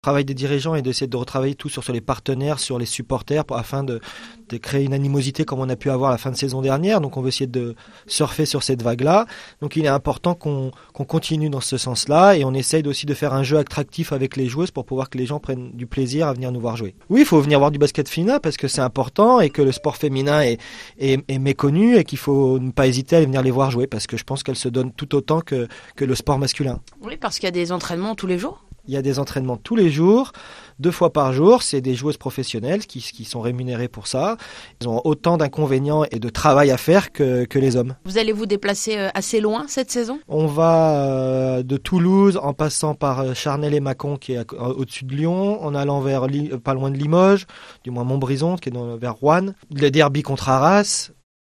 Le travail des dirigeants est d'essayer de retravailler tout sur les partenaires, sur les supporters, afin de créer une animosité comme on a pu avoir à la fin de saison dernière. Donc on veut essayer de surfer sur cette vague-là. Donc il est important qu'on continue dans ce sens-là et on essaye aussi de faire un jeu attractif avec les joueuses pour pouvoir que les gens prennent du plaisir à venir nous voir jouer. Oui, il faut venir voir du basket féminin parce que c'est important et que le sport féminin est méconnu et qu'il faut ne pas hésiter à venir les voir jouer parce que je pense qu'elles se donnent tout autant que le sport masculin. Oui, parce qu'il y a des entraînements tous les jours. Il y a des entraînements tous les jours, 2 fois par jour. C'est des joueuses professionnelles qui sont rémunérées pour ça. Elles ont autant d'inconvénients et de travail à faire que les hommes. Vous allez vous déplacer assez loin cette saison ? On va de Toulouse en passant par Charnel et Mâcon qui est au-dessus de Lyon, en allant vers pas loin de Limoges, du moins Montbrison qui est vers Roanne. Le derby contre Arras.